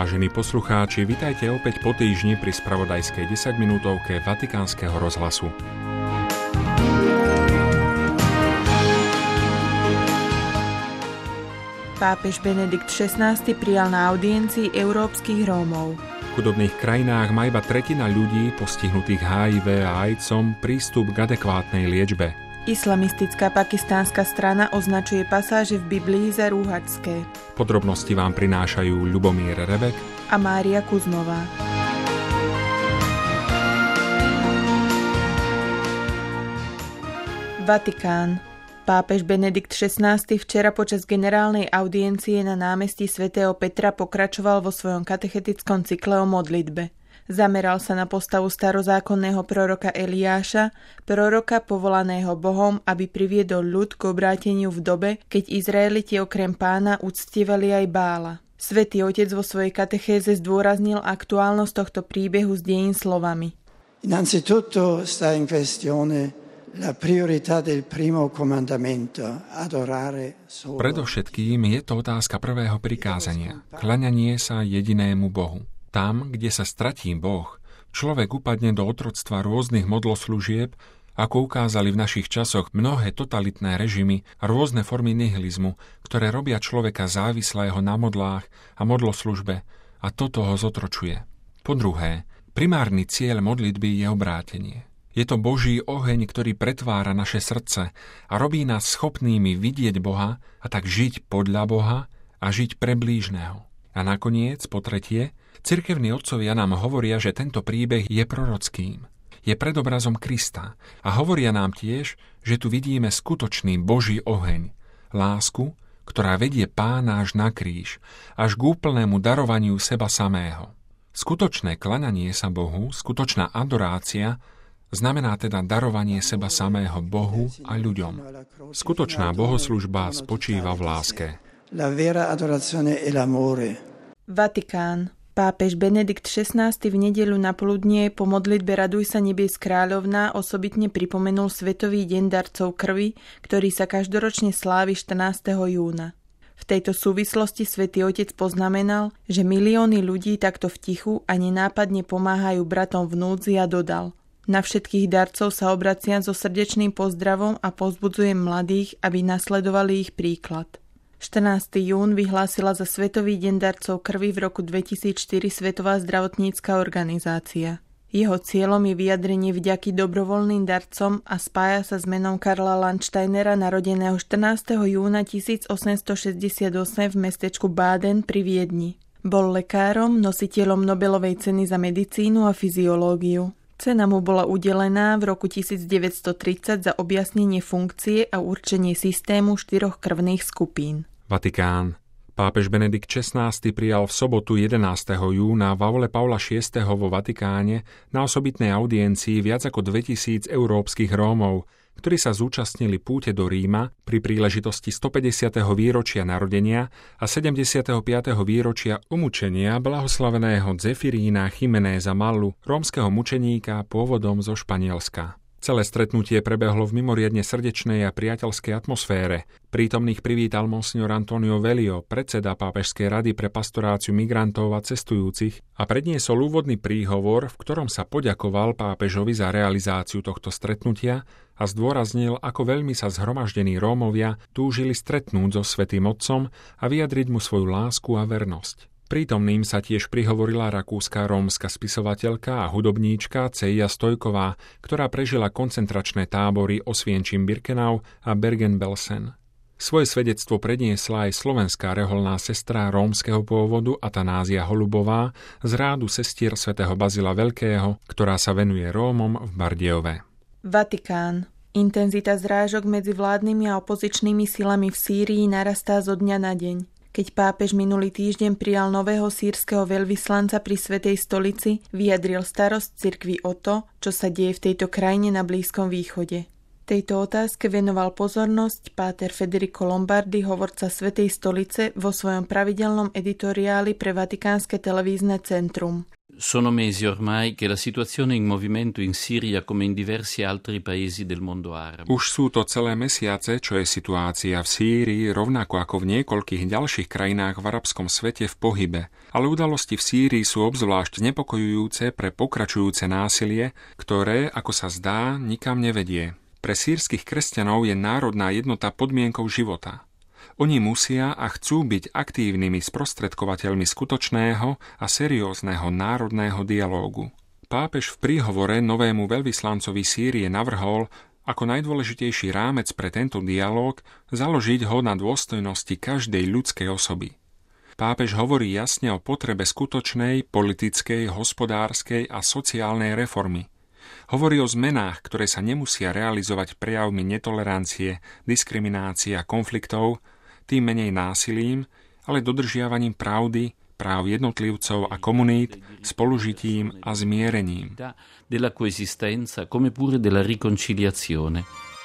Vážení poslucháči, vitajte opäť po týždni pri spravodajskej 10-minútovke Vatikánskeho rozhlasu. Pápež Benedikt XVI prijal na audiencii európskych Rómov. V chudobných krajinách má iba tretina ľudí postihnutých HIV a AIDSom prístup k adekvátnej liečbe. Islamistická pakistánska strana označuje pasáže v Biblii za rúhačské. Podrobnosti vám prinášajú Ľubomír Rebek a Mária Kuzmová. Vatikán. Pápež Benedikt XVI včera počas generálnej audiencie na námestí svätého Petra pokračoval vo svojom katechetickom cykle o modlitbe. Zameral sa na postavu starozákonného proroka Eliáša, proroka povolaného Bohom, aby priviedol ľud k obráteniu v dobe, keď Izraeliti okrem Pána uctievali aj Bála. Svätý Otec vo svojej katechéze zdôraznil aktuálnosť tohto príbehu z dejín slovami. Innanzitutto sta in questione la priorità del primo comandamento, adorare solo. Predovšetkým je to otázka prvého prikázania, kľaňanie sa jedinému Bohu. Tam, kde sa stratí Boh, človek upadne do otroctva rôznych modloslúžieb, ako ukázali v našich časoch mnohé totalitné režimy a rôzne formy nihilizmu, ktoré robia človeka závislého na modlách a modloslužbe, a toto ho zotročuje. Po druhé, primárny cieľ modlitby je obrátenie. Je to Boží oheň, ktorý pretvára naše srdce a robí nás schopnými vidieť Boha a tak žiť podľa Boha a žiť pre blížneho. A nakoniec, po tretie, cirkevní otcovia nám hovoria, že tento príbeh je prorockým. Je predobrazom Krista a hovoria nám tiež, že tu vidíme skutočný Boží oheň, lásku, ktorá vedie Pána až na kríž, až k úplnému darovaniu seba samého. Skutočné kľaňanie sa Bohu, skutočná adorácia, znamená teda darovanie seba samého Bohu a ľuďom. Skutočná bohoslužba spočíva v láske. La vera adorazione è l'amore. Vatikán. Pápež Benedikt XVI v nedeľu na poludnie po modlitbe Raduj sa nebies kráľovná osobitne pripomenul Svetový deň darcov krvi, ktorý sa každoročne slávi 14. júna. V tejto súvislosti Svätý Otec poznamenal, že milióny ľudí takto v tichu a nenápadne pomáhajú bratom v núdzi a dodal: Na všetkých darcov sa obraciam so srdečným pozdravom a povzbudzujem mladých, aby nasledovali ich príklad. 14. jún vyhlásila za Svetový deň darcov krvi v roku 2004 Svetová zdravotnícka organizácia. Jeho cieľom je vyjadrenie vďaky dobrovoľným darcom a spája sa s menom Karla Landsteinera, narodeného 14. júna 1868 v mestečku Baden pri Viedni. Bol lekárom, nositeľom Nobelovej ceny za medicínu a fyziológiu. Cena mu bola udelená v roku 1930 za objasnenie funkcie a určenie systému 4 krvných skupín. Vatikán. Pápež Benedikt XVI prijal v sobotu 11. júna v aule Pavla VI. Vo Vatikáne na osobitnej audiencii viac ako 2000 európskych Rómov, ktorí sa zúčastnili púte do Ríma pri príležitosti 150. výročia narodenia a 75. výročia umučenia blahoslaveného Zefirína Chimenéza Mallu, rómskeho mučeníka pôvodom zo Španielska. Celé stretnutie prebehlo v mimoriadne srdečnej a priateľskej atmosfére. Prítomných privítal monsignor Antonio Velio, predseda Pápežskej rady pre pastoráciu migrantov a cestujúcich, a predniesol úvodný príhovor, v ktorom sa poďakoval pápežovi za realizáciu tohto stretnutia a zdôraznil, ako veľmi sa zhromaždení Rómovia túžili stretnúť so Svätým Otcom a vyjadriť mu svoju lásku a vernosť. Prítomným sa tiež prihovorila rakúska rómska spisovateľka a hudobníčka Celia Stojková, ktorá prežila koncentračné tábory Oswięcim-Birkenau a Bergen-Belsen. Svoje svedectvo predniesla aj slovenská reholná sestra rómskeho pôvodu Atanázia Holubová z rádu sestier svätého Bazila Veľkého, ktorá sa venuje Rómom v Bardejove. Vatikán. Intenzita zrážok medzi vládnymi a opozičnými silami v Sýrii narastá zo dňa na deň. Keď pápež minulý týždeň prijal nového sýrskeho veľvyslanca pri Svätej stolici, vyjadril starosť cirkvi o to, čo sa deje v tejto krajine na Blízkom východe. Tejto otázke venoval pozornosť páter Federico Lombardi, hovorca Svätej stolice, vo svojom pravidelnom editoriáli pre Vatikánske televízne centrum. Sono mesi ormai che la situazione in movimento in Siria come in diversi altri paesi del mondo arabo. Už sú to celé mesiace, čo je situácia v Sýrii, rovnako ako v niekoľkých ďalších krajinách v arabskom svete v pohybe. Ale udalosti v Sýrii sú obzvlášť znepokojujúce pre pokračujúce násilie, ktoré, ako sa zdá, nikam nevedie. Pre sýrskych kresťanov je národná jednota podmienkou života. Oni musia a chcú byť aktívnymi sprostredkovateľmi skutočného a seriózneho národného dialógu. Pápež v príhovore novému veľvyslancovi Sýrie navrhol, ako najdôležitejší rámec pre tento dialóg, založiť ho na dôstojnosti každej ľudskej osoby. Pápež hovorí jasne o potrebe skutočnej politickej, hospodárskej a sociálnej reformy. Hovorí o zmenách, ktoré sa nemusia realizovať prejavmi netolerancie, diskriminácie a konfliktov, tým menej násilím, ale dodržiavaním pravdy, práv jednotlivcov a komunít, spolužitím a zmierením. Della coesistenza come pure della riconciliazione.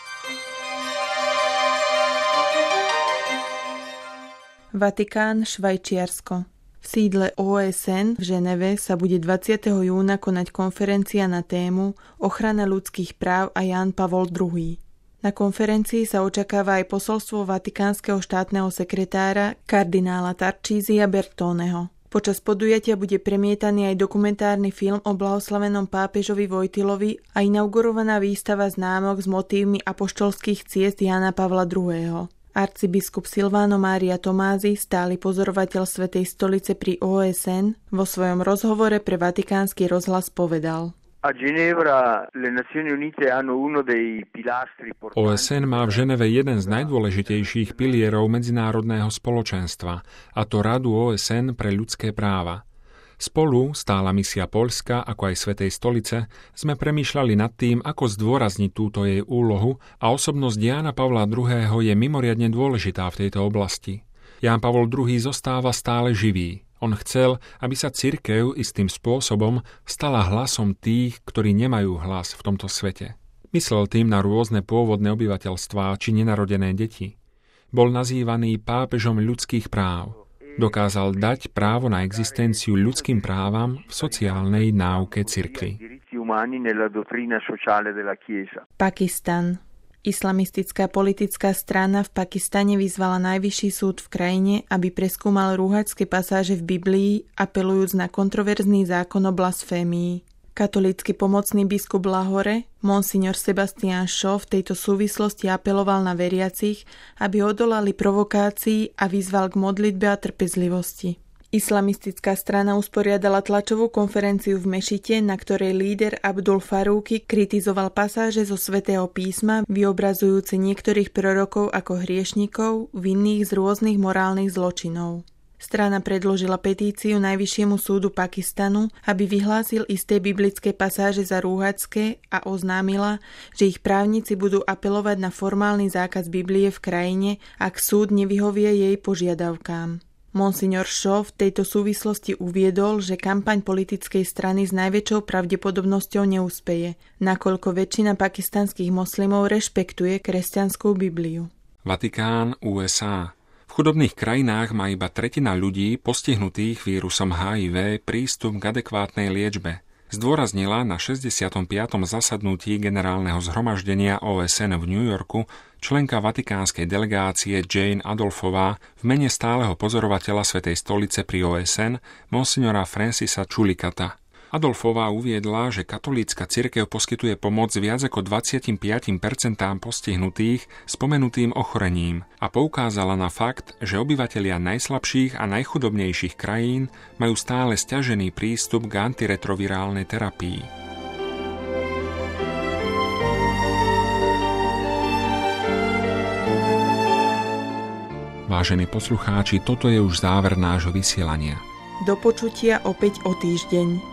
Vatikán, Švajčiarsko. V sídle OSN v Ženeve sa bude 20. júna konať konferencia na tému Ochrana ľudských práv a Ján Pavol II. Na konferencii sa očakáva aj posolstvo vatikánskeho štátneho sekretára kardinála Tarcísia Bertoneho. Počas podujatia bude premietaný aj dokumentárny film o blahoslavenom pápežovi Vojtilovi a inaugurovaná výstava známok s motívmi apoštolských ciest Jána Pavla II. Arcibiskup Silvano Mária Tomázy, stály pozorovateľ Svätej stolice pri OSN, vo svojom rozhovore pre Vatikánsky rozhlas povedal: OSN má v Ženeve jeden z najdôležitejších pilierov medzinárodného spoločenstva, a to Radu OSN pre ľudské práva. Spolu, stála misia Poľska, ako aj Svätej stolice, sme premýšľali nad tým, ako zdôrazniť túto jej úlohu, a osobnosť Jána Pavla II. Je mimoriadne dôležitá v tejto oblasti. Ján Pavol II. Zostáva stále živý. On chcel, aby sa cirkev istým spôsobom stala hlasom tých, ktorí nemajú hlas v tomto svete. Myslel tým na rôzne pôvodné obyvateľstvá či nenarodené deti. Bol nazývaný pápežom ľudských práv. Dokázal dať právo na existenciu ľudským právam v sociálnej náuke cirkvi. Pakistan. Islamistická politická strana v Pakistane vyzvala najvyšší súd v krajine, aby preskúmal rúhačské pasáže v Biblii, apelujúc na kontroverzný zákon o blasfémii. Katolícky pomocný biskup Lahore, monsignor Sebastian Shaw, v tejto súvislosti apeloval na veriacich, aby odolali provokácii a vyzval k modlitbe a trpezlivosti. Islamistická strana usporiadala tlačovú konferenciu v mešite, na ktorej líder Abdul Farúky kritizoval pasáže zo Svätého písma, vyobrazujúce niektorých prorokov ako hriešnikov, vinných z rôznych morálnych zločinov. Strana predložila petíciu Najvyššiemu súdu Pakistanu, aby vyhlásil isté biblické pasáže za rúhačské, a oznámila, že ich právnici budú apelovať na formálny zákaz Biblie v krajine, ak súd nevyhovie jej požiadavkám. Monsignor Shaw v tejto súvislosti uviedol, že kampaň politickej strany s najväčšou pravdepodobnosťou neúspeje, nakoľko väčšina pakistanských moslimov rešpektuje kresťanskú Bibliu. Vatikán, USA. V chudobných krajinách má iba tretina ľudí postihnutých vírusom HIV prístup k adekvátnej liečbe. Zdôraznila na 65. zasadnutí generálneho zhromaždenia OSN v New Yorku členka vatikánskej delegácie Jane Adolfová v mene stáleho pozorovateľa Svätej stolice pri OSN monsignora Francisa Chulikata. Adolfová uviedla, že katolícka cirkev poskytuje pomoc viac ako 25% postihnutých spomenutým ochorením a poukázala na fakt, že obyvatelia najslabších a najchudobnejších krajín majú stále sťažený prístup k antiretrovirálnej terapii. Vážení poslucháči, toto je už záver nášho vysielania. Do počutia opäť o týždeň.